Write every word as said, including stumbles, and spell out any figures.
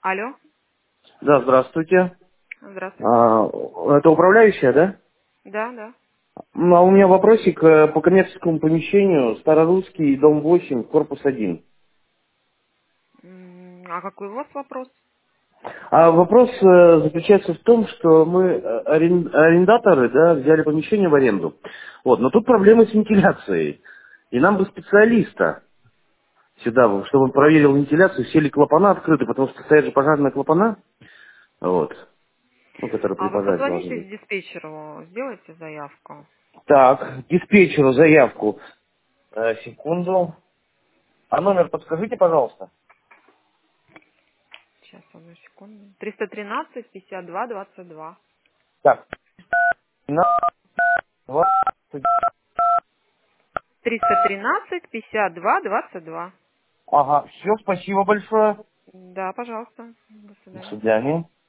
Алло, Да, здравствуйте. здравствуйте. А, это управляющая, да? Да, да. Ну, а у меня вопросик э, по коммерческому помещению Старорусский, дом восемь, корпус один. М, А какой у вас вопрос? А вопрос э, заключается в том, что мы э, арен- арендаторы, да, взяли помещение в аренду. Вот, но тут проблемы с вентиляцией. И нам бы специалиста сюда, вот, чтобы он проверил вентиляцию, все ли клапана открыты, потому что стоят же пожарные клапана, вот, ну, которые при А вы пожаре должны позвоните быть. диспетчеру, сделайте заявку. Так, диспетчеру заявку. Э, секунду. А номер подскажите, пожалуйста. Сейчас, одну секунду. триста тринадцать пятьдесят два двадцать два. Так, на два. триста тринадцать пятьдесят два двадцать два. Ага, все, спасибо большое. Да, пожалуйста. До До свидания. свидания.